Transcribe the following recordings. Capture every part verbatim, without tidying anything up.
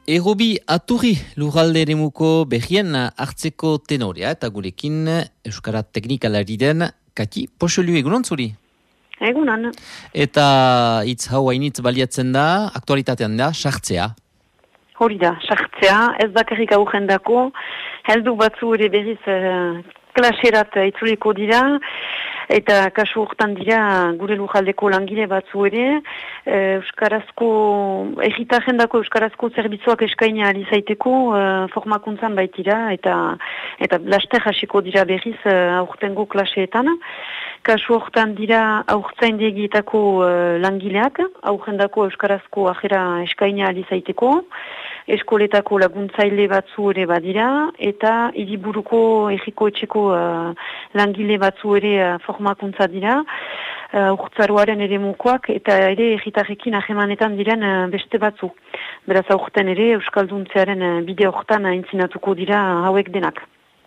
Errobi Aturri lurralde eremuko behien hartzeko tenorea eta gurekin Euskara teknikalari den Kati Poxelu egunon zuri. Egunon. Eta hitz hau hainitz baliatzen da, aktualitatean da, sartzea. Hori da, sartzea, ez bakarrik aurrendako, heldu batzu ere berriz uh, klaserat itzuliko dira, eta kasu hortan dira gure lurraldeko langile batzu ere, uh, Euskarazko, egitarrendako Euskarazko zerbitzuak eskaina alizaiteko uh, formakuntzan baitira, eta eta laster hasiko dira berriz uh, aurtengo klaseetan. Kasu hortan dira aurtzaindegietako uh, langileak, aurrendako Euskarazko ajera eskaina alizaiteko, eskoletako laguntzaile batzu ere badira, eta hiriburuko egiko etxeko uh, langile batzu ere uh, formakuntza dira, uh, urtzaroaren ere mukoak, eta ere egitarrekin ahemanetan diren uh, beste batzu. Beraz aurten ere Euskalduntzearen uh, bide hortan aintzinatuko dira uh, hauek denak.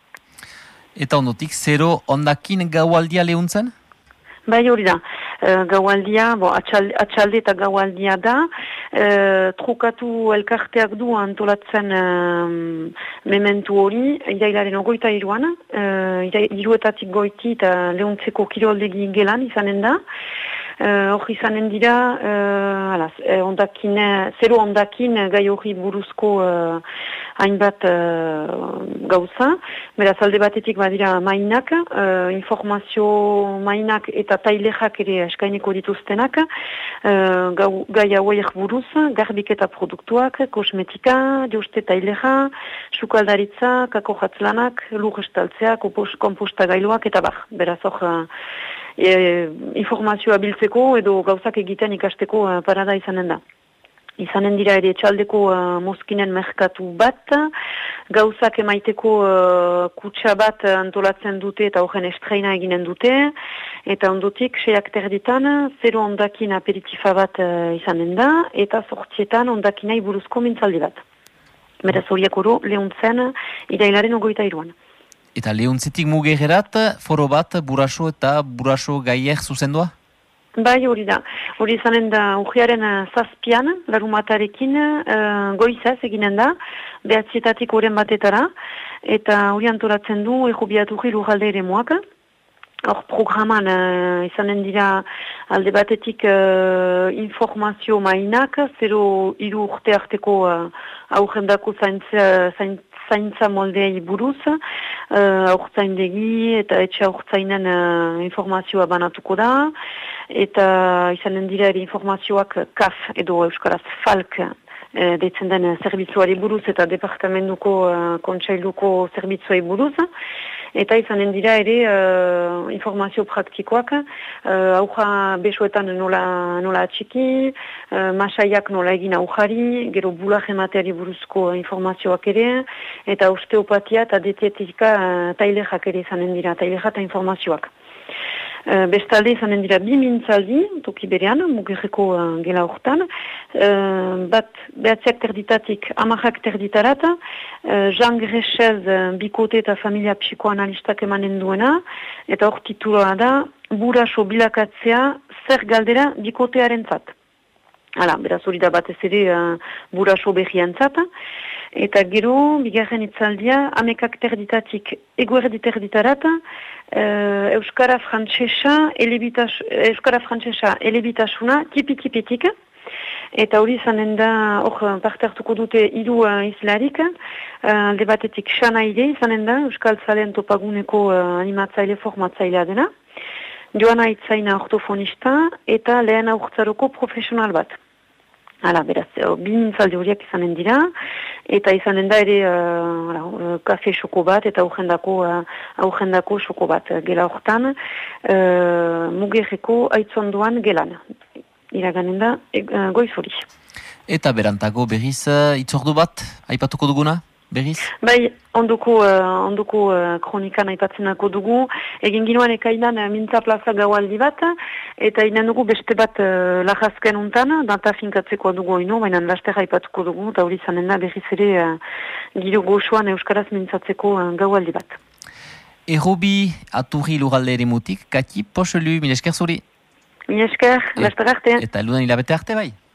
Eta ondotik, zero ondakin gaualdia lehuntzen? Bai hori da, uh, gaualdia, bo, atxalde, atxalde eta gaualdia da, uh, trukatu elkarteak du antolatzen uh, mementu hori, irailaren ogoita iruan, uh, iruetatik goiti eta lehuntzeko kiroldegi gelan izanen da, Uh, hor izanen dira, uh, alaz, eh, ondakin, zero ondakin gai hori buruzko uh, hainbat uh, gauza. Beraz, alde batetik badira mainak, uh, informazio mainak eta tailexak ere eskaineko dituztenak, uh, gau, gai hauek buruz, garbiketa produktuak, kosmetika, joste tailexa, sukaldaritza, kako jatzlanak, lur estaltzea, komposta gailuak eta bar. Beraz, hor, uh, E, informazioa biltzeko edo gauzak egiten ikasteko uh, parada izanen da. Izanen dira ere txaldeko uh, mozkinen merkatu bat, gauzak emaiteko uh, kutsa bat antolatzen dute eta horren estreina eginen dute, eta ondotik seiak terditan, zero ondakin aperitifa bat uh, izanen da, eta sortzietan ondakinai buruzko mintzaldi bat. Beraz horiak oro lehuntzen irailaren ogoita iruan. Eta lehuntzitik mugerat, foro bat, buraso eta buraso gaier zuzendua? Bai, hori da. Hori izanen da urriaren zazpian, larumatarekin, uh, goizaz eginen da, behatzietatik oren batetara, eta hori antolatzen du Errobi-Aturri lurralde ere moak. Hor programan uh, izanen dira alde batetik uh, informazio mainak, zero hiru urte arteko uh, aurrendako zaintza, zaintza zaintza moldeai buruz, uh, aurtzaindegi eta etxe aurtzainen uh, informazioa banatuko da, eta izanen dira ere informazioak K A F edo Euskaraz Falk uh, deitzen den zerbitzuari buruz eta departamentuko uh, kontseiluko zerbitzuari buruz, eta izanen dira ere uh, informazio praktikoak, uh, auja besoetan nola, nola atxiki, uh, masaiak nola egin aujari, gero bular emateari buruzko informazioak ere, eta osteopatia eta dietetika uh, tailexak ere izanen dira, tailexa eta informazioak. Uh, bestalde izanen dira bi mintzaldi, toki berean, mugerreko uh, gela hortan, uh, bat behatziak terditatik, amarrak terditarat, uh, Jean Grechez uh, bikote eta familia psikoanalistak emanen duena, eta hor tituloa da, buraso bilakatzea zer galdera bikotearen zat. Hala, beraz hori da batez ere uh, buraso behian zat, eta gero, bigarren itzaldia, amekak terditatik, eguerdi terditarat, uh, Euskara Frantsesa, elebitas, Euskara Frantsesa elebitasuna, tipi-tipitik, eta hori izanen da, hor parte hartuko dute hiru uh, izlarik, uh, alde batetik Xanaide izanen da, Euskal Zalean topaguneko uh, animatzaile formatzailea dena, Joana Itzaina ortofonista, eta lehen aurtzaroko profesional bat. Hala, beraz, bi mintzaldi horiek izanen dira, eta izanen da ere uh, kafe xoko bat, eta aurrendako, uh, aurrendako xoko bat gela hortan, uh, mugerreko aitzondoan gelan. Iraganen da, e, uh, goiz hori. Eta berantago berriz uh, itzordu bat, aipatuko duguna? Berriz? Bai, ondoko, uh, ondoko uh, kronikan aipatzenako dugu. Egin ginoan ekainan uh, mintza plaza gaualdi bat, eta inen dugu beste bat uh, lajazken untan, data finkatzeko dugu ino, baina laster aipatuko dugu, eta hori zanen da berriz ere uh, giro goxoan Euskaraz mintzatzeko uh, gaualdi bat. Errobi Aturri lurralde ere mutik, Kati Poxelu, mil esker zuri? Mil esker, laster arte. Eta ludan hilabete arte bai?